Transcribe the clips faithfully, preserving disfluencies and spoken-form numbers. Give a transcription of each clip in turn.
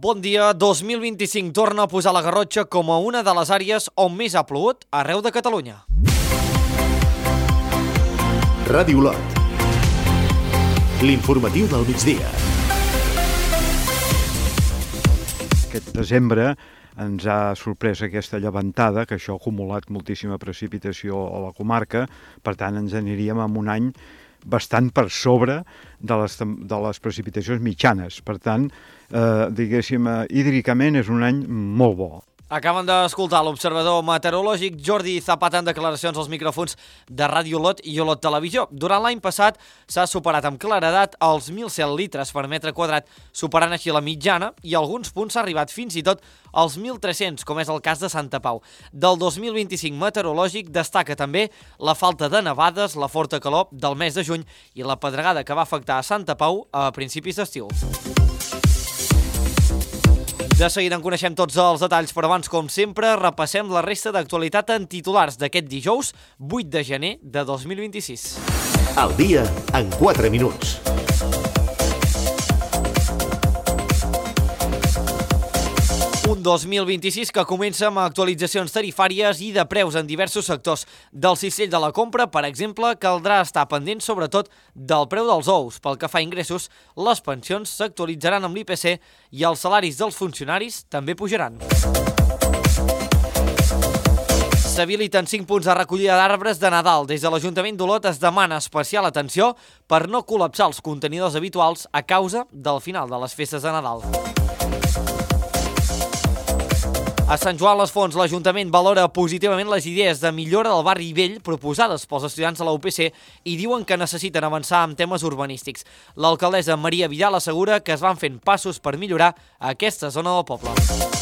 Bon dia. dos mil vint-i-cinc torna a posar la Garrotxa com a una de les àrees on més ha plogut arreu de Catalunya. Ràdio Olot. L'informatiu del migdia. Aquest desembre ens ha sorprès aquesta llevantada, que això ha acumulat moltíssima precipitació a la comarca, per tant ens aniríem en un any bastant per sobre de les, de les precipitacions mitjanes. Per tant, eh, diguéssim, eh, hídricament és un any molt bo. Acaben d'escoltar l'observador meteorològic Jordi Zapata en declaracions als micròfons de Ràdio Olot i Olot Televisió. Durant l'any passat s'ha superat amb claredat els mil cent litres per metre quadrat, superant així la mitjana, i a alguns punts s'ha arribat fins i tot als mil tres-cents, com és el cas de Santa Pau. Del dos mil vint-i-cinc meteorològic destaca també la falta de nevades, la forta calor del mes de juny i la pedregada que va afectar a Santa Pau a principis d'estiu. De seguida en coneixem tots els detalls, però abans, com sempre, repassem la resta d'actualitat en titulars d'aquest dijous, vuit de gener de dos mil vint-i-sis. El dia en quatre minuts. Un dos mil vint-i-sis que comença amb actualitzacions tarifàries i de preus en diversos sectors. Del cistell de la compra, per exemple, caldrà estar pendent sobretot del preu dels ous. Pel que fa a ingressos, les pensions s'actualitzaran amb l'I P C i els salaris dels funcionaris també pujaran. S'habiliten cinc punts de recollida d'arbres de Nadal. Des de l'Ajuntament d'Olot es demana especial atenció per no col·lapsar els contenidors habituals a causa del final de les festes de Nadal. A Sant Joan les Fonts, l'Ajuntament valora positivament les idees de millora del barri vell proposades pels estudiants de la U P C i diuen que necessiten avançar en temes urbanístics. L'alcaldessa Maria Vidal assegura que es van fent passos per millorar aquesta zona del poble.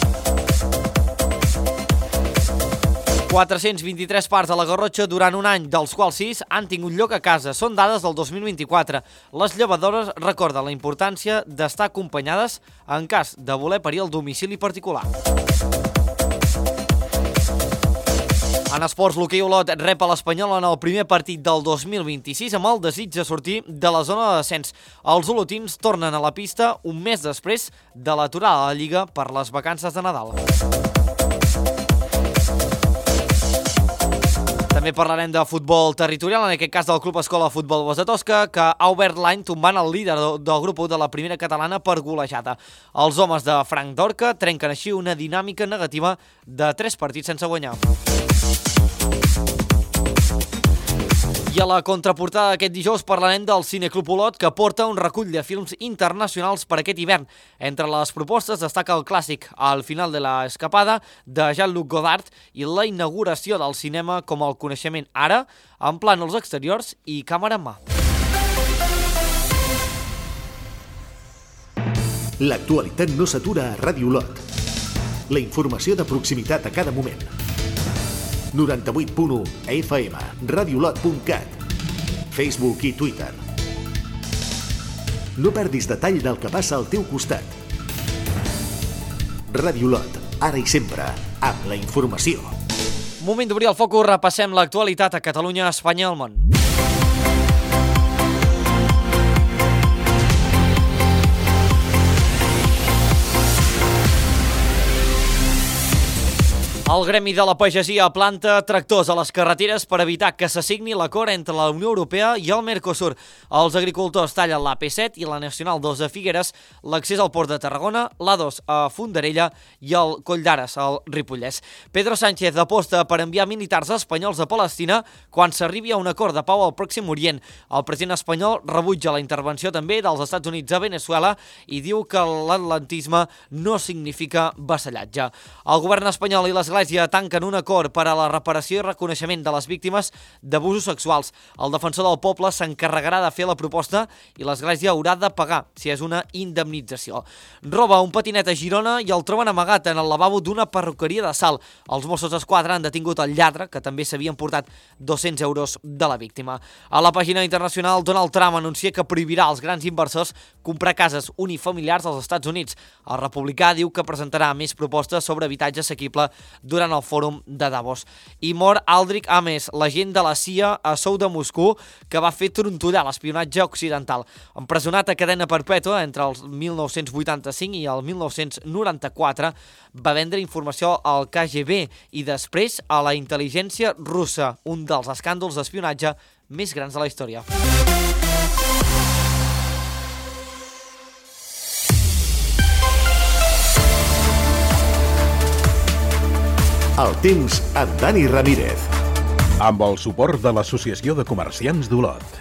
quatre-cents vint-i-tres parts a la Garrotxa durant un any, dels quals sis han tingut lloc a casa. Són dades del dos mil vint-i-quatre. Les llevadores recorden la importància d'estar acompanyades en cas de voler parir al domicili particular. En esports, l'hoquei Olot rep a l'Espanyol en el primer partit del dos mil vint-i-sis amb el desig de sortir de la zona de descens. Els olotins tornen a la pista un mes després de l'aturada a la Lliga per les vacances de Nadal. També parlarem de futbol territorial, en aquest cas del Club Escola Futbol Bosc de Tosca, que ha obert l'any tombant el líder del grup u de la primera catalana per golejada. Els homes de Frank Dorca trenquen així una dinàmica negativa de tres partits sense guanyar. I a la contraportada d'aquest dijous parlarem del Cineclub Olot, que porta un recull de films internacionals per aquest hivern. Entre les propostes destaca el clàssic Al final de la escapada, de Jean-Luc Godard, i la inauguració del cinema com el coneixement ara, en plànols exteriors i càmera en mà. L'actualitat no s'atura a Ràdio Olot. La informació de proximitat a cada moment. noranta-vuit punt u a F M, radiolot punt cat, Facebook i Twitter. No perdis detall del que passa al teu costat. Ràdio Olot, ara i sempre, amb la informació. Moment d'obrir el focus, repassem l'actualitat a Catalunya, Espanya i el món. El Gremi de la Pagesia planta tractors a les carreteres per evitar que s'assigni l'acord entre la Unió Europea i el Mercosur. Els agricultors tallen l'A P set i la Nacional dos a Figueres, l'accés al Port de Tarragona, l'A dos a Fondarella i el Coll d'Ares al Ripollès. Pedro Sánchez aposta per enviar militars espanyols a Palestina quan s'arribi a un acord de pau al Pròxim Orient. El president espanyol rebutja la intervenció també dels Estats Units a Venezuela i diu que l'atlantisme no significa vassallatge. El govern espanyol i l'Església tanquen un acord per a la reparació i reconeixement de les víctimes d'abusos sexuals. El defensor del poble s'encarregarà de fer la proposta i l'Església haurà de pagar si és una indemnització. Roba un patinet a Girona i el troben amagat en el lavabo d'una perruqueria de Salt. Els Mossos d'Esquadra han detingut el lladre, que també s'havien portat dos-cents euros de la víctima. A la pàgina internacional, Donald Trump anuncia que prohibirà als grans inversors comprar cases unifamiliars als Estats Units. El republicà diu que presentarà més propostes sobre habitatge assequible durant el fòrum de Davos. I mor Aldrich Ames, l'agent de la C I A a Sou de Moscou, que va fer trontollar l'espionatge occidental. Empresonat a cadena perpètua entre el mil nou-cents vuitanta-cinc i el mil nou-cents noranta-quatre, va vendre informació al K G B i després a la intel·ligència russa, un dels escàndols d'espionatge més grans de la història. El temps amb Dani Ramírez. Amb el suport de l'Associació de Comerciants d'Olot.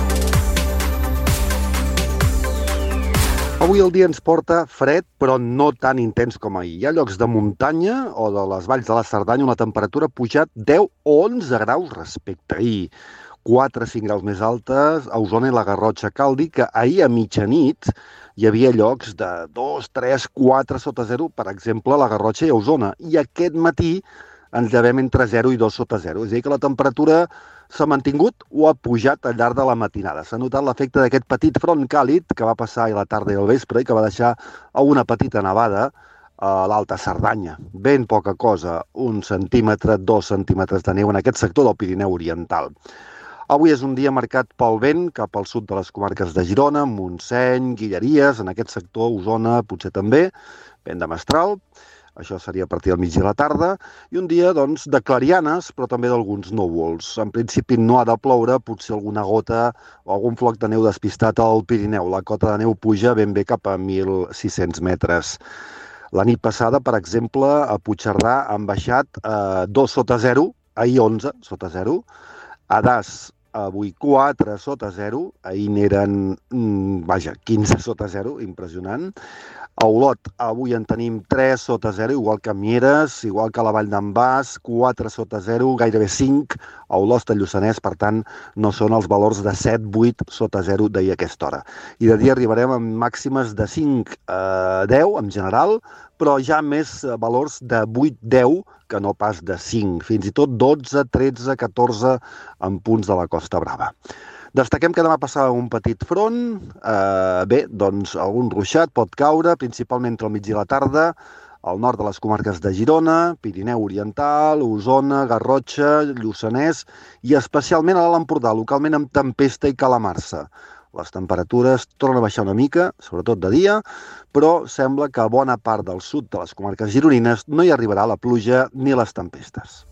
Avui el dia ens porta fred, però no tan intens com ahir. Hi ha llocs de muntanya o de les valls de la Cerdanya on la temperatura ha pujat deu o onze graus respecte a ahir. quatre a cinc graus més altes a Osona i la Garrotxa. Cal dir que ahir a mitjanit hi havia llocs de dos, tres, quatre sota zero, per exemple, a la Garrotxa i a Osona. I aquest matí ens llevem entre zero i dos sota zero. És a dir, que la temperatura s'ha mantingut o ha pujat al llarg de la matinada. S'ha notat l'efecte d'aquest petit front càlid que va passar a la tarda i al vespre i que va deixar una petita nevada a l'Alta Cerdanya. Ben poca cosa, un centímetre, dos centímetres de neu en aquest sector del Pirineu Oriental. Avui és un dia marcat pel vent cap al sud de les comarques de Girona, Montseny, Guilleries, en aquest sector, Osona, potser també, vent de mestral. Això seria a partir del migdia a la tarda, i un dia doncs, de clarianes, però també d'alguns núvols. En principi no ha de ploure, potser alguna gota o algun floc de neu despistat al Pirineu. La cota de neu puja ben bé cap a mil sis-cents metres. La nit passada, per exemple, a Puigcerdà han baixat eh, dos sota zero, ahir onze sota zero, a Das avui quatre sota zero, ahir n'eren, mm, vaja, quinze sota zero, impressionant. A Olot avui en tenim tres sota zero, igual que a Mieres, igual que a la Vall d'en Bas, quatre sota zero, gairebé cinc a Olost, a Lluçanès, per tant, no són els valors de set vuit sota zero d'ahir a aquesta hora. I de dia arribarem amb màximes de cinc a deu, en general, però ja més valors de vuit deu que no pas de cinc, fins i tot dotze, tretze, catorze en punts de la Costa Brava. Destaquem que demà passarà un petit front, eh, bé, doncs algun ruixat pot caure, principalment entre el migdia i la tarda, al nord de les comarques de Girona, Pirineu Oriental, Osona, Garrotxa, Lluçanès i especialment a l'Alt Empordà, localment amb tempesta i calamarsa. Les temperatures tornen a baixar una mica, sobretot de dia, però sembla que a bona part del sud de les comarques gironines no hi arribarà la pluja ni les tempestes.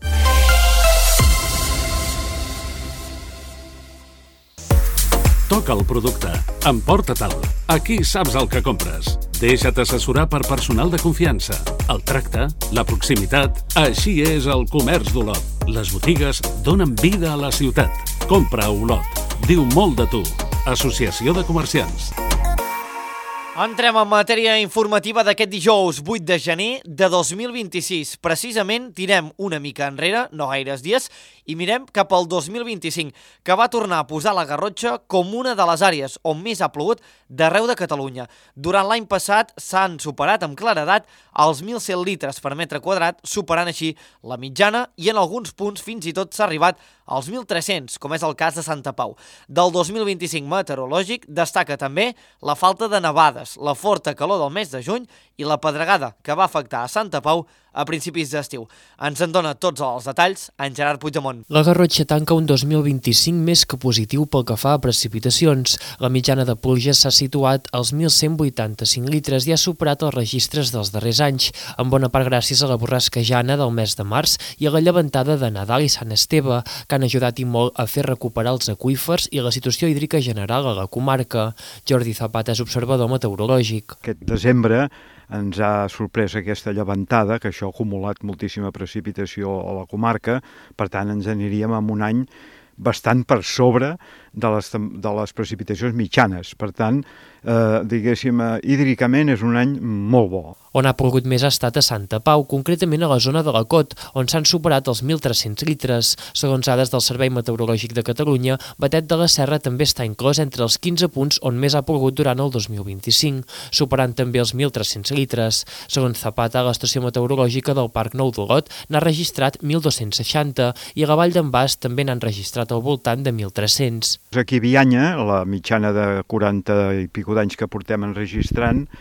Toca el producte. Emporta-te'l. Aquí saps el que compres. Deixa't assessorar per personal de confiança. El tracte, la proximitat, així és el comerç d'Olot. Les botigues donen vida a la ciutat. Compra a Olot. Diu molt de tu. Associació de Comerciants. Entrem en matèria informativa d'aquest dijous vuit de gener de dos mil vint-i-sis. Precisament tirem una mica enrere, no gaires dies, i mirem cap al dos mil vint-i-cinc, que va tornar a posar la Garrotxa com una de les àrees on més ha plogut d'arreu de Catalunya. Durant l'any passat s'han superat amb claredat els mil cent litres per metre quadrat, superant així la mitjana, i en alguns punts fins i tot s'ha arribat als mil tres-cents, com és el cas de Santa Pau. Del dos mil vint-i-cinc meteorològic destaca també la falta de nevades, la forta calor del mes de juny i la pedregada que va afectar a Santa Pau a principis d'estiu. Ens en dona tots els detalls en Gerard Puigdemont. La Garrotxa tanca un dos mil vint-i-cinc més que positiu pel que fa a precipitacions. La mitjana de pluja s'ha situat als mil cent vuitanta-cinc litres i ha superat els registres dels darrers anys, en bona part gràcies a la borrasquejana del mes de març i a la llevantada de Nadal i Sant Esteve, que han ajudat i molt a fer recuperar els aqüífers i la situació hídrica general a la comarca. Jordi Zapata és observador meteorològic. Aquest desembre ens ha sorprès aquesta llevantada, que això ha acumulat moltíssima precipitació a la comarca, per tant ens aniríem en un any bastant per sobre de les, de les precipitacions mitjanes. Per tant, eh, diguéssim, eh, hídricament és un any molt bo. On ha plogut més ha estat a Santa Pau, concretament a la zona de la Cot, on s'han superat els mil tres-cents litres. Segons dades del Servei Meteorològic de Catalunya, Batet de la Serra també està inclòs entre els quinze punts on més ha plogut durant el dos mil vint-i-cinc, superant també els mil tres-cents litres. Segons Zapata, l'estació meteorològica del Parc Nou d'Olot n'ha registrat mil dos-cents seixanta i a la Vall d'en Bas també n'han registrat al voltant de mil tres-cents. Aquí a Bianya, la mitjana de quaranta i pico d'anys que portem enregistrant,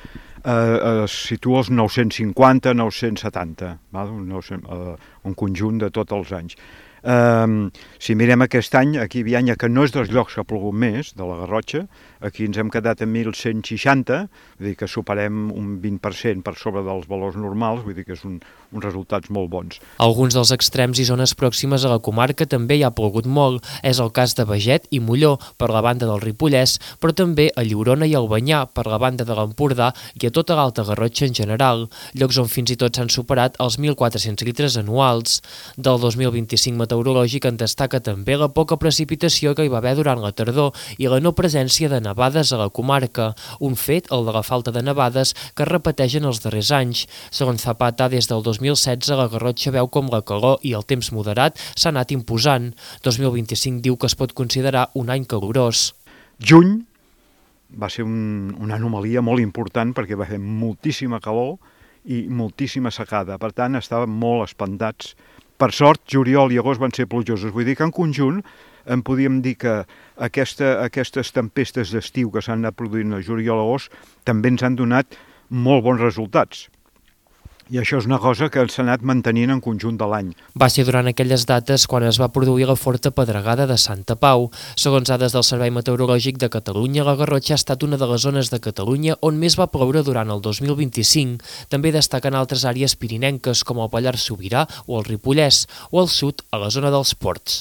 eh, es situa als nou-cents cinquanta a nou-cents setanta, val? Un, eh, un conjunt de tots els anys. Um, si mirem aquest any, aquí a Bianya, que no és dels llocs que ha plogut més, de la Garrotxa, aquí ens hem quedat a mil cent seixanta, vull dir que superem un vint per cent per sobre dels valors normals, vull dir que és un, uns resultats molt bons. Alguns dels extrems i zones pròximes a la comarca també hi ha plogut molt. És el cas de Beget i Molló, per la banda del Ripollès, però també a Llorona i Albanyà, per la banda de l'Empordà i a tota l'Alta Garrotxa en general, llocs on fins i tot s'han superat els mil quatre-cents litres anuals. Del dos mil vint-i-cinc meteorològic en destaca també la poca precipitació que hi va haver durant la tardor i la no presència de nevades a la comarca, un fet, el de la falta de nevades, que es repeteix en els darrers anys. Segons Zapata, des del dos mil setze la Garrotxa veu com la calor i el temps moderat s'ha anat imposant. dos mil vint-i-cinc diu que es pot considerar un any calorós. Juny va ser un, una anomalia molt important perquè va fer moltíssima calor i moltíssima secada, per tant estàvem molt espantats. Per sort, juliol i agost van ser plujosos, vull dir que en conjunt en podíem dir que aquesta, aquestes tempestes d'estiu que s'han anat produint a juliol i agost també ens han donat molt bons resultats. I això és una cosa que s'ha anat mantenint en conjunt de l'any. Va ser durant aquelles dates quan es va produir la forta pedregada de Santa Pau. Segons dades del Servei Meteorològic de Catalunya, la Garrotxa ha estat una de les zones de Catalunya on més va ploure durant el dos mil vint-i-cinc. També destaquen altres àrees pirinenques com el Pallars Sobirà o el Ripollès, o al sud, a la zona dels ports.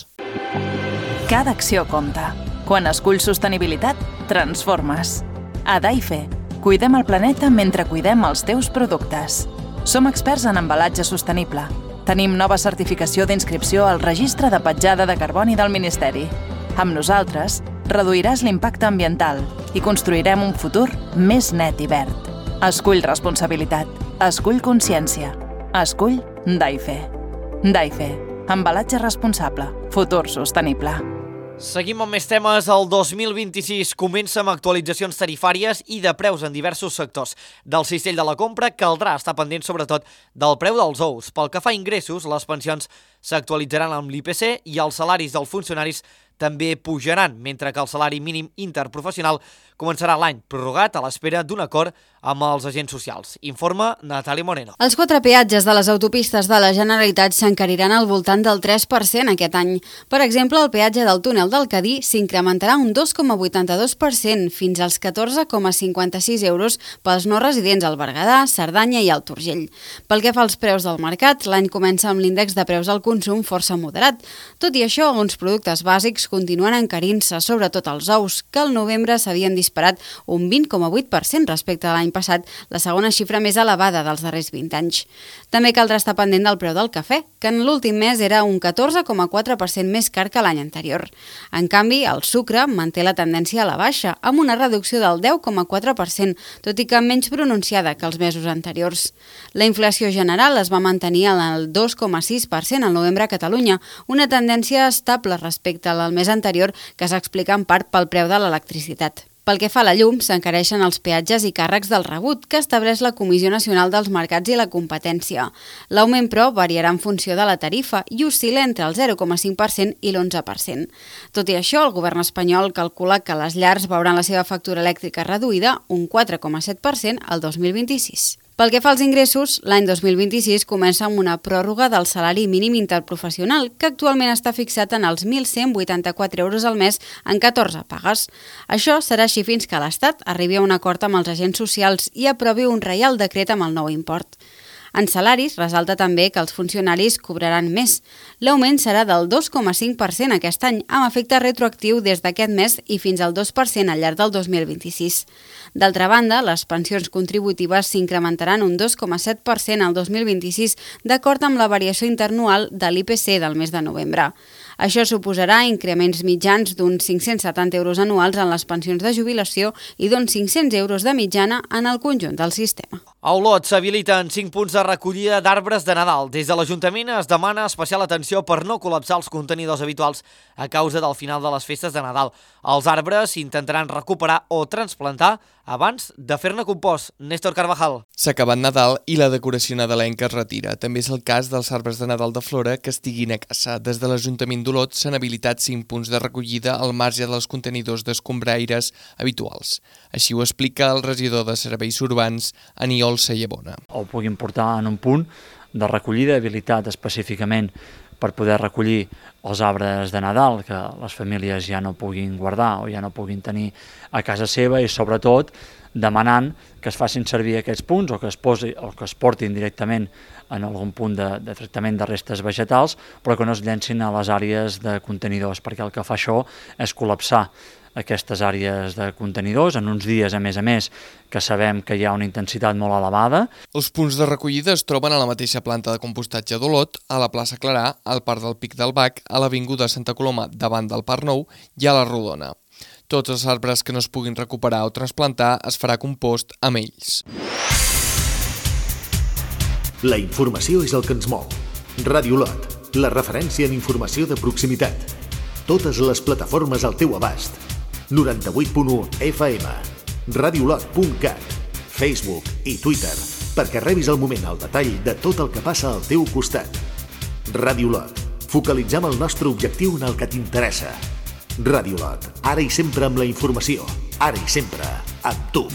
Cada acció compta. Quan esculls sostenibilitat, transformes. A Daife, cuidem el planeta mentre cuidem els teus productes. Som experts en embalatge sostenible. Tenim nova certificació d'inscripció al Registre de Petjada de Carboni del Ministeri. Amb nosaltres, reduiràs l'impacte ambiental i construirem un futur més net i verd. Escull responsabilitat. Escull consciència. Escull Daife. Daife. Embalatge responsable. Futur sostenible. Seguim amb més temes. El dos mil vint-i-sis comença amb actualitzacions tarifàries i de preus en diversos sectors. Del cistell de la compra caldrà estar pendent sobretot del preu dels ous. Pel que fa a ingressos, les pensions s'actualitzaran amb l'I P C i els salaris dels funcionaris també pujaran, mentre que el salari mínim interprofessional començarà l'any prorrogat a l'espera d'un acord amb els agents socials. Informa Natàlia Moreno. Els quatre peatges de les autopistes de la Generalitat s'encariran al voltant del tres per cent aquest any. Per exemple, el peatge del túnel del Cadí s'incrementarà un dos coma vuitanta-dos per cent fins als catorze coma cinquanta-sis euros pels no residents al Berguedà, Cerdanya i Alt Urgell. Pel que fa als preus del mercat, l'any comença amb l'índex de preus al consum força moderat. Tot i això, alguns productes bàsics continuen encarint-se, sobretot els ous, que al novembre s'havien disparat un vint coma vuit per cent respecte a l'any passat, la segona xifra més elevada dels darrers vint anys. També caldrà estar pendent del preu del cafè, que en l'últim mes era un catorze coma quatre per cent més car que l'any anterior. En canvi, el sucre manté la tendència a la baixa, amb una reducció del deu coma quatre per cent, tot i que menys pronunciada que els mesos anteriors. La inflació general es va mantenir en el dos coma sis per cent al novembre a Catalunya, una tendència estable respecte al mes anterior que s'explica en part pel preu de l'electricitat. Pel que fa a la llum, s'encareixen els peatges i càrrecs del rebut que estableix la Comissió Nacional dels Mercats i la Competència. L'augment, però, variarà en funció de la tarifa i oscil·la entre el zero coma cinc per cent i l'onze per cent. Tot i això, el govern espanyol calcula que les llars veuran la seva factura elèctrica reduïda un quatre coma set per cent al dos mil vint-i-sis. Pel que fa als ingressos, l'any dos mil vint-i-sis comença amb una pròrroga del salari mínim interprofessional, que actualment està fixat en els mil cent vuitanta-quatre euros al mes en catorze pagues. Això serà així fins que l'Estat arribi a un acord amb els agents socials i aprovi un reial decret amb el nou import. En salaris, resalta també que els funcionaris cobraran més. L'augment serà del dos coma cinc per cent aquest any, amb efecte retroactiu des d'aquest mes i fins al dos per cent al llarg del dos mil vint-i-sis. D'altra banda, les pensions contributives s'incrementaran un dos coma set per cent al dos mil vint-i-sis, d'acord amb la variació interanual de l'I P C del mes de novembre. Això suposarà increments mitjans d'uns cinc-cents setanta euros anuals en les pensions de jubilació i d'uns cinc-cents euros de mitjana en el conjunt del sistema. A Olot s'habiliten cinc punts de recollida d'arbres de Nadal. Des de l'Ajuntament es demana especial atenció per no col·lapsar els contenidors habituals a causa del final de les festes de Nadal. Els arbres s'intentaran recuperar o transplantar abans de fer-ne compost. Néstor Carvajal. S'ha acabat Nadal i la decoració nadalenca es retira. També és el cas dels arbres de Nadal de Flora que estiguin a casa. Des de l'Ajuntament d'Olot s'han habilitat cinc punts de recollida al marge dels contenidors d'escombraires habituals. Així ho explica el regidor de Serveis Urbans, Aniol Sayabona. O puguin portar en un punt de recollida habilitat específicament per poder recollir els arbres de Nadal que les famílies ja no puguin guardar o ja no puguin tenir a casa seva, i sobretot demanant que es facin servir aquests punts o que es, posi, o que es portin directament en algun punt de, de tractament de restes vegetals, però que no es llencin a les àrees de contenidors, perquè el que fa això és col·lapsar aquestes àrees de contenidors en uns dies, a més a més, que sabem que hi ha una intensitat molt elevada. Els punts de recollida es troben a la mateixa planta de compostatge d'Olot, a la plaça Clarà, al Parc del Pic del Bac, a l'avinguda Santa Coloma davant del Parc Nou i a la Rodona. Tots els arbres que no es puguin recuperar o trasplantar es farà compost amb ells. La informació és el que ens mou. Ràdio Olot, la referència en informació de proximitat. Totes les plataformes al teu abast. noranta-vuit punt u F M, radiolot punt cat, Facebook i Twitter, perquè rebis al moment el detall de tot el que passa al teu costat. Ràdio Olot, focalitzem el nostre objectiu en el que t'interessa. Ràdio Olot, ara i sempre amb la informació, ara i sempre amb tu.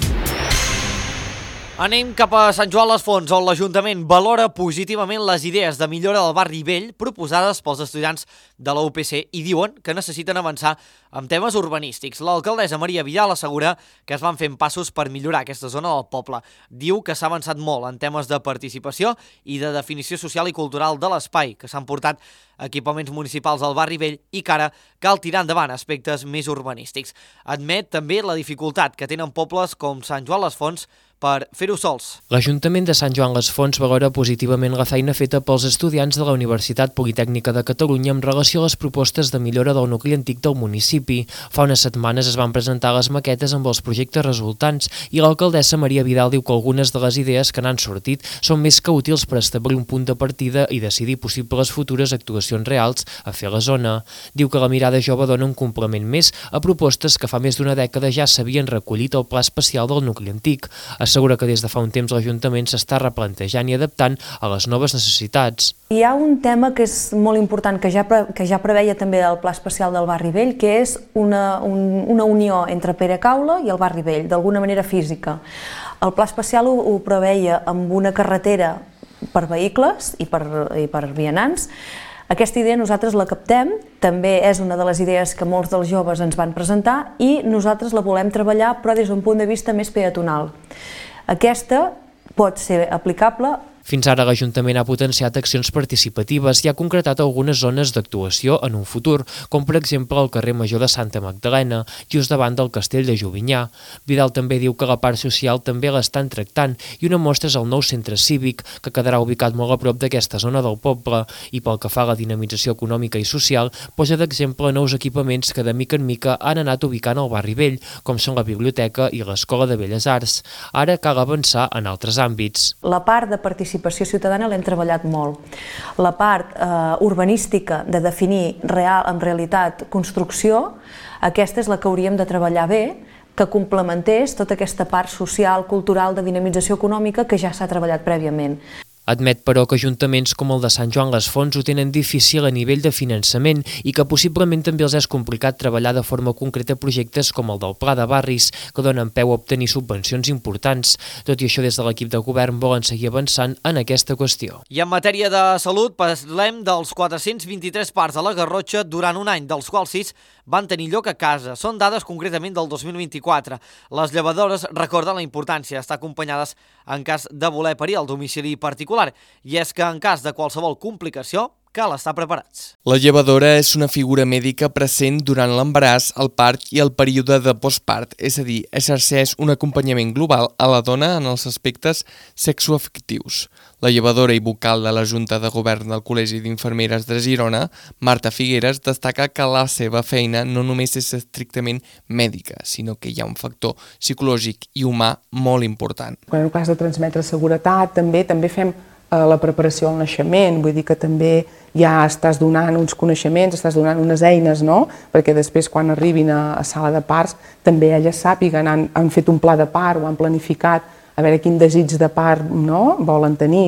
Anem cap a Sant Joan les Fonts, on l'Ajuntament valora positivament les idees de millora del barri vell proposades pels estudiants de la U P C i diuen que necessiten avançar amb temes urbanístics. L'alcaldessa Maria Vidal assegura que es van fent passos per millorar aquesta zona del poble. Diu que s'ha avançat molt en temes de participació i de definició social i cultural de l'espai, que s'han portat equipaments municipals al barri vell i que ara cal tirar endavant aspectes més urbanístics. Admet també la dificultat que tenen pobles com Sant Joan les Fonts per fer-ho sols. L'Ajuntament de Sant Joan les Fonts valora positivament la feina feta pels estudiants de la Universitat Politècnica de Catalunya en relació a les propostes de millora del nucli antic del municipi. Fa unes setmanes es van presentar les maquetes amb els projectes resultants i l'alcaldessa Maria Vidal diu que algunes de les idees que n'han sortit són més que útils per establir un punt de partida i decidir possibles futures actuacions reals a fer a la zona. Diu que la mirada jove dona un complement més a propostes que fa més d'una dècada ja s'havien recollit al Pla Especial del Nucli Antic. Assegura que des de fa un temps l'Ajuntament s'està replantejant i adaptant a les noves necessitats. Hi ha un tema que és molt important, que ja, que ja preveia també el Pla Especial del Barri Vell, que és una, un, una unió entre Pere Caula i el Barri Vell, d'alguna manera física. El Pla Especial ho, ho preveia amb una carretera per vehicles i per, i per vianants. Aquesta idea nosaltres la captem, també és una de les idees que molts dels joves ens van presentar i nosaltres la volem treballar però des d'un punt de vista més peatonal. Aquesta pot ser aplicable. Fins ara l'Ajuntament ha potenciat accions participatives i ha concretat algunes zones d'actuació en un futur, com per exemple el carrer Major de Santa Magdalena, just davant del castell de Jovinyà. Vidal també diu que la part social també l'estan tractant i una mostra és el nou centre cívic, que quedarà ubicat molt a prop d'aquesta zona del poble, i pel que fa a la dinamització econòmica i social, posa d'exemple nous equipaments que de mica en mica han anat ubicant al barri vell, com són la biblioteca i l'Escola de Belles Arts. Ara cal avançar en altres àmbits. La part de participació participació ciutadana l'hem treballat molt. La part eh, urbanística de definir real, en realitat construcció, aquesta és la que hauríem de treballar bé, que complementés tota aquesta part social, cultural, de dinamització econòmica que ja s'ha treballat prèviament. Admet, però, que ajuntaments com el de Sant Joan les Fonts ho tenen difícil a nivell de finançament i que possiblement també els és complicat treballar de forma concreta projectes com el del Pla de Barris, que donen peu a obtenir subvencions importants. Tot i això, des de l'equip de govern volen seguir avançant en aquesta qüestió. I en matèria de salut, parlem dels quatre-cents vint-i-tres parts a la Garrotxa durant un any, dels quals sis van tenir lloc a casa. Són dades concretament del dos mil vint-i-quatre. Les llevadores recorden la importància d'estar acompanyades en cas de voler parir al domicili particular, i és que en cas de qualsevol complicació cal estar preparats. La llevadora és una figura mèdica present durant l'embaràs, el part i el període de postpart, és a dir, exerceix un acompanyament global a la dona en els aspectes sexoafectius. La llevadora i vocal de la Junta de Govern del Col·legi d'Infermeres de Girona, Marta Figueres, destaca que la seva feina no només és estrictament mèdica, sinó que hi ha un factor psicològic i humà molt important. Quan en el cas de transmetre seguretat, també també fem la preparació al naixement, vull dir que també ja estàs donant uns coneixements, estàs donant unes eines, no? Perquè després quan arribin a, a sala de parts també elles sàpiguen, han, han fet un pla de part o han planificat a veure quin desig de part, no? Volen tenir,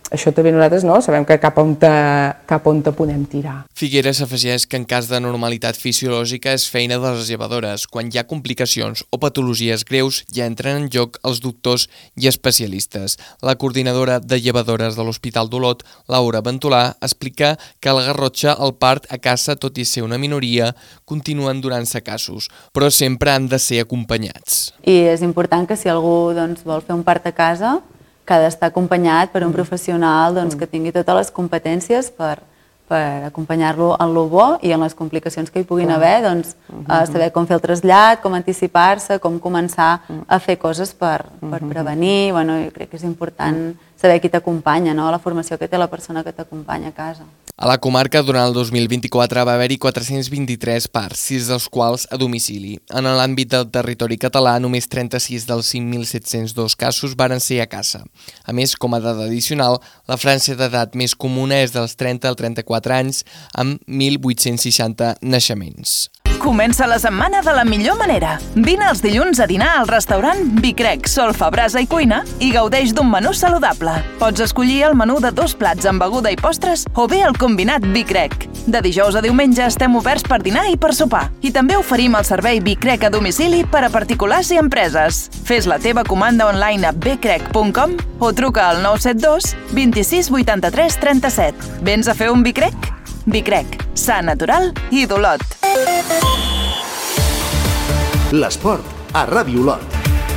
això també nosaltres no, sabem que cap on te, cap on te podem tirar. Figueres afegeix que en cas de normalitat fisiològica és feina de les llevadores. Quan hi ha complicacions o patologies greus ja entren en joc els doctors i especialistes. La coordinadora de llevadores de l'Hospital d'Olot, Laura Ventolà, explica que a la Garrotxa el part a casa, tot i ser una minoria, continuen donant-se casos, però sempre han de ser acompanyats. I és important que si algú doncs, vol fer un part a casa, que ha d'estar acompanyat per un professional doncs, que tingui totes les competències per, per acompanyar-lo en lo bo i en les complicacions que hi puguin haver, doncs, a saber com fer el trasllat, com anticipar-se, com començar a fer coses per, per prevenir. Bueno, jo crec que és important saber qui t'acompanya, no? La formació que té la persona que t'acompanya a casa. A la comarca, durant el dos mil vint-i-quatre va haver-hi quatre-cents vint-i-tres parts, sis dels quals a domicili. En l'àmbit del territori català, només trenta-sis dels cinc mil set-cents dos casos varen ser a casa. A més, com a dada addicional, la franja d'edat més comuna és dels trenta als trenta-quatre anys, amb mil vuit-cents seixanta naixements. Comença la setmana de la millor manera. Vine els dilluns a dinar al restaurant Bicrec, Solfa, Brasa i Cuina i gaudeix d'un menú saludable. Pots escollir el menú de dos plats amb beguda i postres o bé el combinat Bicrec. De dijous a diumenge estem oberts per dinar i per sopar. I també oferim el servei Bicrec a domicili per a particulars i empreses. Fes la teva comanda online a bcrec punt com o truca al nou set dos vint-i-sis vuitanta-tres trenta-set. Vens a fer un Bicrec? Bicrec, sa, natural i d'Olot. L'esport a Ràdio Olot.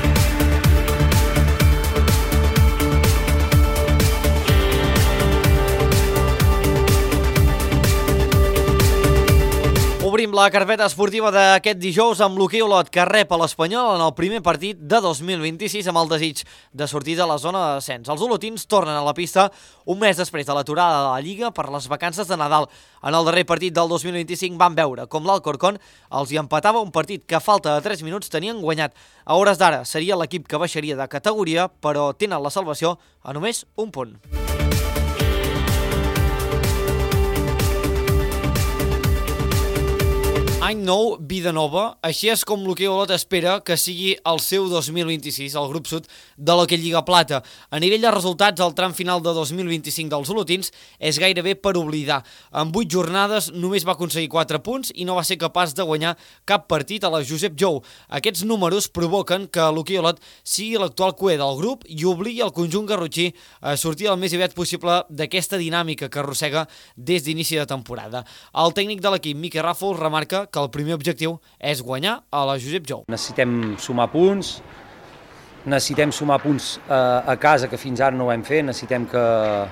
Obrim la carpeta esportiva d'aquest dijous amb l'hoquei Olot, que rep a l'Espanyol en el primer partit de dos mil vint-i-sis amb el desig de sortir de la zona de descens. Els olotins tornen a la pista un mes després de l'aturada de la Lliga per les vacances de Nadal. En el darrer partit del dos mil vint-i-cinc van veure com l'Alcorcón els hi empatava un partit que a falta de tres minuts tenien guanyat. A hores d'ara seria l'equip que baixaria de categoria, però tenen la salvació a només un punt. Any nou, vida nova, així és com l'hoquei Olot espera que sigui el seu dos mil vint-i-sis, el grup sud de l'hoquei Lliga Plata. A nivell de resultats, el tram final de dos mil vint-i-cinc dels olotins és gairebé per oblidar. En vuit jornades només va aconseguir quatre punts i no va ser capaç de guanyar cap partit a la Josep Jou. Aquests números provoquen que l'hoquei Olot sigui l'actual cuer del grup i obligui el conjunt garrotxí a sortir el més aviat possible d'aquesta dinàmica que arrossega des d'inici de temporada. El tècnic de l'equip, Miquel Ràfols, remarca que el primer objectiu és guanyar a la Josep Jou. Necessitem sumar punts, necessitem sumar punts a, a casa, que fins ara no ho hem fet, necessitem que,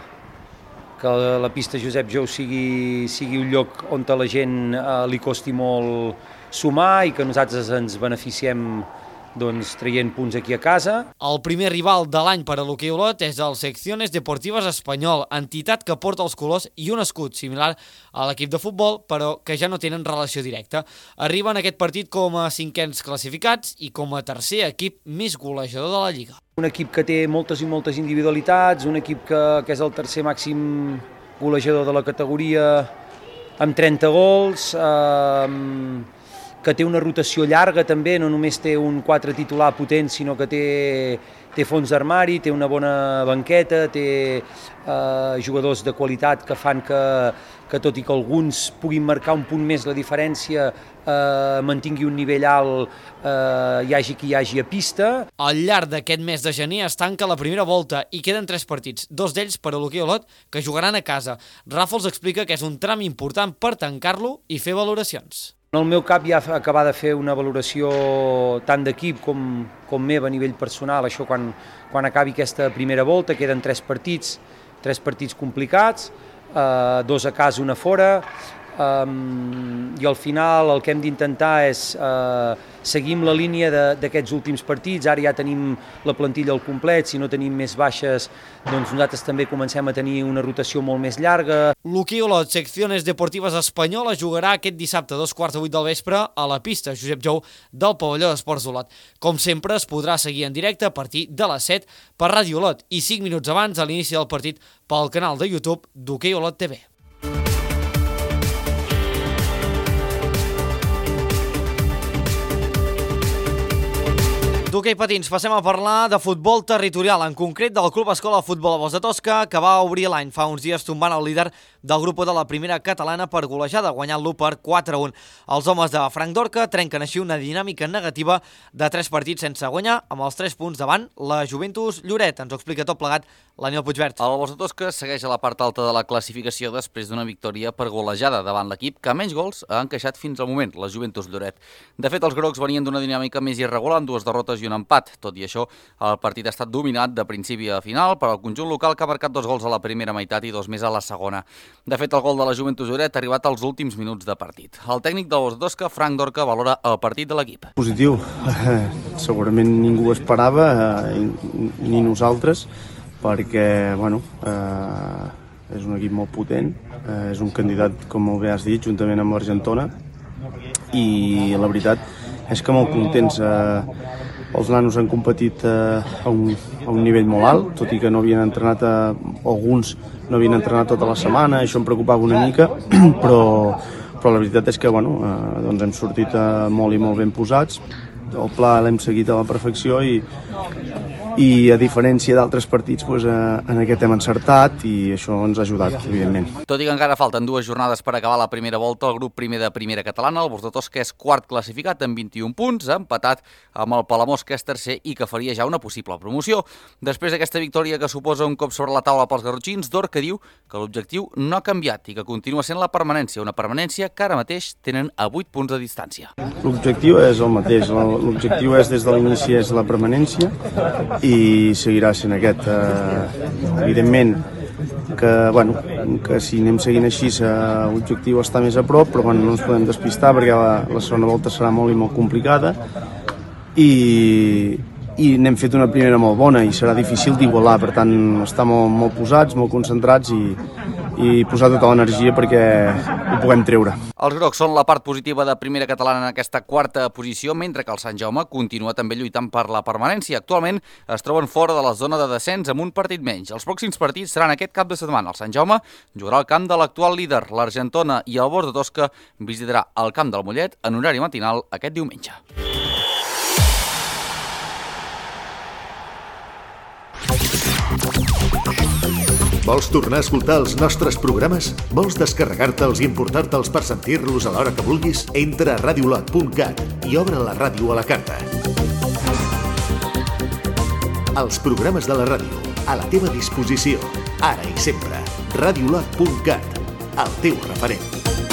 que la pista Josep Jou sigui, sigui un lloc on a la gent eh, li costi molt sumar i que nosaltres ens beneficiem doncs, traient punts aquí a casa. El primer rival de l'any per a l'hoquei Olot és el Secciones Deportives Espanyol, entitat que porta els colors i un escut similar a l'equip de futbol, però que ja no tenen relació directa. Arriben a aquest partit com a cinquens classificats i com a tercer equip més golejador de la Lliga. Un equip que té moltes i moltes individualitats, un equip que, que és el tercer màxim golejador de la categoria amb trenta gols, eh, que té una rotació llarga també, no només té un quatre titular potent, sinó que té, té fons d'armari, té una bona banqueta, té eh, jugadors de qualitat que fan que, que tot i que alguns puguin marcar un punt més la diferència, eh, mantingui un nivell alt, eh, hi hagi qui hi hagi a pista. Al llarg d'aquest mes de gener es tanca la primera volta i queden tres partits, dos d'ells per a l'hoquei Olot, que jugaran a casa. Ràfols explica que és un tram important per tancar-lo i fer valoracions. En el meu cap ja acabar de fer una valoració tant d'equip com, com meva a nivell personal, això quan, quan acabi aquesta primera volta, queden tres partits, tres partits complicats, eh, dos a casa, una fora, um, i al final el que hem d'intentar és eh, seguir la línia d'aquests últims partits. Ara ja tenim la plantilla al complet, si no tenim més baixes, doncs nosaltres també comencem a tenir una rotació molt més llarga. L'hoquei Olot, Secciones Deportives Espanyola, jugarà aquest dissabte a dos quarts de vuit del vespre a la pista Josep Jou del pavelló d'Esports d'Olot. Com sempre, es podrà seguir en directe a partir de les set per Ràdio Olot i cinc minuts abans a l'inici del partit pel canal de YouTube d'Hoquei Olot T V. D'hoquei patins passem a parlar de futbol territorial, en concret del Club Escola Futbol a Bos de Tosca, que va obrir l'any fa uns dies tombant el líder del grup de la primera catalana per golejada, guanyant-lo per quatre a un. Els homes de Frank Dorca trenquen així una dinàmica negativa de tres partits sense guanyar, amb els tres punts davant la Juventus Lloret. Ens ho explica tot plegat l'Aniol Puigvert. El Bos de Tosca segueix a la part alta de la classificació després d'una victòria per golejada davant l'equip que menys gols ha encaixat fins al moment, la Juventus Lloret. De fet, els grocs venien d'una dinàmica més irregular amb dues derrotes i un empat. Tot i això, el partit ha estat dominat de principi a final per al conjunt local, que ha marcat dos gols a la primera meitat i dos més a la segona. De fet, el gol de la Juventus Lloret ha arribat als últims minuts de partit. El tècnic del Bos de Tosca, Frank Dorca, valora el partit de l'equip. Positiu. Segurament ningú esperava, ni nosaltres, perquè, bueno, eh, és un equip molt potent, eh, és un candidat, com molt bé has dit, juntament amb l'Argentona, i la veritat és que molt contents. Eh, els nanos han competit eh, a, un, a un nivell molt alt, tot i que no havien entrenat, eh, alguns no havien entrenat tota la setmana, això em preocupava una mica, però, però la veritat és que bueno, eh, doncs hem sortit eh, molt i molt ben posats. El pla l'hem seguit a la perfecció i, i a diferència d'altres partits doncs, eh, en aquest hem encertat i això ens ha ajudat, evidentment. Tot i que encara falten dues jornades per acabar la primera volta, el grup primer de primera catalana, el Bos de Tosca, és quart classificat amb vint-i-un punts, empatat amb el Palamós, que és tercer i que faria ja una possible promoció. Després d'aquesta victòria que suposa un cop sobre la taula pels garrotxins, Dorca diu que l'objectiu no ha canviat i que continua sent la permanència, una permanència que ara mateix tenen a vuit punts de distància. L'objectiu és el mateix, l'objectiu és des de l'inici és la permanència i seguirà sent aquest. Eh, evidentment que, bueno, que si anem seguint així l'objectiu està més a prop, però bueno, no ens podem despistar perquè la, la segona volta serà molt i molt complicada i, i n'hem fet una primera molt bona i serà difícil d'igualar, per tant estar molt, molt posats, molt concentrats i, i posar tota l'energia perquè ho puguem treure. Els grocs són la part positiva de primera catalana en aquesta quarta posició, mentre que el Sant Jaume continua també lluitant per la permanència. Actualment es troben fora de la zona de descens amb un partit menys. Els pròxims partits seran aquest cap de setmana. El Sant Jaume jugarà al camp de l'actual líder, l'Argentona, i el Bos de Tosca visitarà el camp del Mollet en horari matinal aquest diumenge. Vols tornar a escoltar els nostres programes? Vols descarregar-te'ls i importar-te'ls per sentir-los a l'hora que vulguis? Entra a radiolot punt cat i obre la ràdio a la carta. Els programes de la ràdio, a la teva disposició, ara i sempre. radiolot punt cat, el teu referent.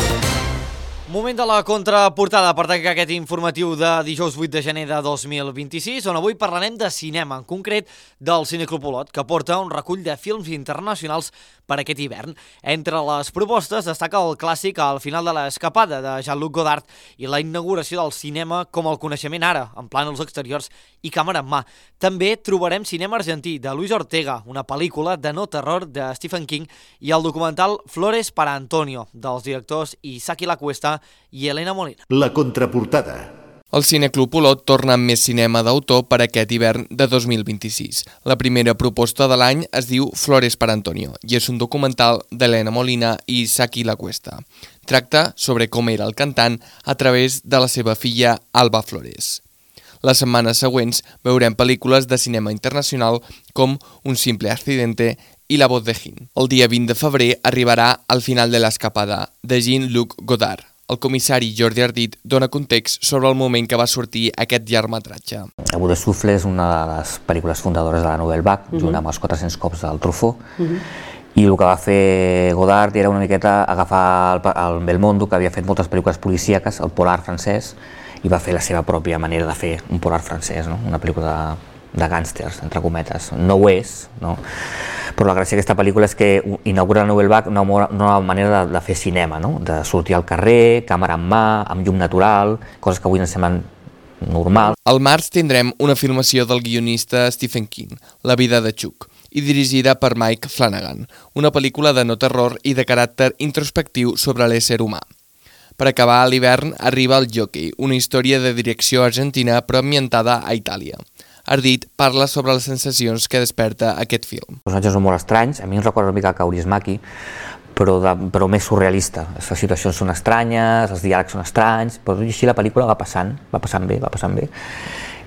Moment de la contraportada per tancar aquest informatiu de dijous vuit de gener de dos mil vint-i-sis, on avui parlarem de cinema, en concret del Cineclub Olot, que porta un recull de films internacionals per aquest hivern. Entre les propostes destaca el clàssic Al final de l'escapada, de Jean-Luc Godard, i la inauguració del cinema com el coneixement ara, en plànols exteriors i càmera en mà. També trobarem cinema argentí, de Luis Ortega, una pel·lícula de no terror de Stephen King, i el documental Flores para Antonio, dels directors Isaki Lacuesta i Elena Molina. La contraportada. El Cineclub Olot torna amb més cinema d'autor per aquest hivern de dos mil vint-i-sis. La primera proposta de l'any es diu Flores para Antonio i és un documental d'Elena Molina i Isaki Lacuesta. Tracta sobre com era el cantant a través de la seva filla Alba Flores. Les setmanes següents veurem pel·lícules de cinema internacional com Un simple accidente i La voz de Jean. El dia vint de febrer arribarà Al final de l'escapada, de Jean-Luc Godard. El comissari Jordi Ardit dona context sobre el moment que va sortir aquest llargmetratge. La voz de Souffle és una de les pel·lícules fundadores de la Nouvelle Vague, uh-huh. junt amb els quatre-cents cops del Truffaut, uh-huh. i el que va fer Godard era una miqueta agafar el, el Belmondo, que havia fet moltes pel·lícules policíaques, el polar francès, i va fer la seva pròpia manera de fer un polar francès, no? Una pel·lícula de, de gàngsters, entre cometes. No ho és, no? Però la gràcia d'aquesta pel·lícula és que inaugura la Nouvelle Vague una nova manera de, de fer cinema, no? De sortir al carrer, càmera en mà, amb llum natural, coses que avui ens semblen normals. Al març tindrem una filmació del guionista Stephen King, La vida de Chuck, i dirigida per Mike Flanagan, una pel·lícula de no terror i de caràcter introspectiu sobre l'ésser humà. Per acabar a l'hivern arriba El Jockey, una història de direcció argentina però ambientada a Itàlia. Ardit parla sobre les sensacions que desperta aquest film. Els personatges són molt estranys, a mi em recorda una mica el Kaurismäki, però, de, però més surrealista. Les situacions són estranyes, els diàlegs són estranys, però tot i així la pel·lícula va passant, va passant bé, va passant bé.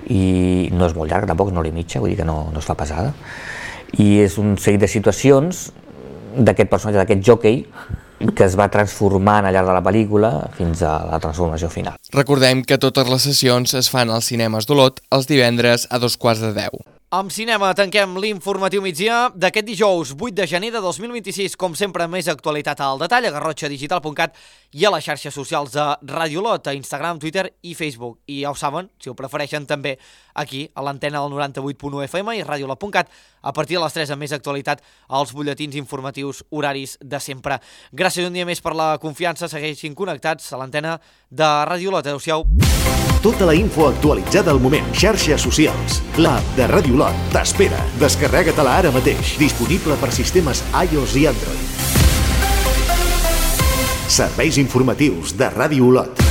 i no és molt llarg tampoc, una hora i mitja, vull dir que no, no es fa pesada, i és un seguit de situacions d'aquest personatge, d'aquest jockey, que es va transformant al llarg de la pel·lícula fins a la transformació final. Recordem que totes les sessions es fan als cinemes d'Olot els divendres a dos quarts de deu. Amb cinema tanquem l'informatiu migdia d'aquest dijous vuit de gener de dos mil vint-i-sis. Com sempre, més actualitat al detall a garrotxa digital punt cat i a les xarxes socials de Ràdio Olot, a Instagram, Twitter i Facebook. I ja ho saben, si ho prefereixen també aquí, a l'antena del noranta-vuit punt u F M i ràdio olot punt cat, a partir de les tres amb més actualitat als butlletins informatius horaris de sempre. Gràcies un dia més per la confiança, segueixin connectats a l'antena de Ràdio Olot. Adéu-siau. Tota la info actualitzada al moment. Xarxes socials. L'app de Ràdio Olot t'espera. Descarrega-te-la ara mateix. Disponible per sistemes iOS i Android. Serveis informatius de Ràdio Olot.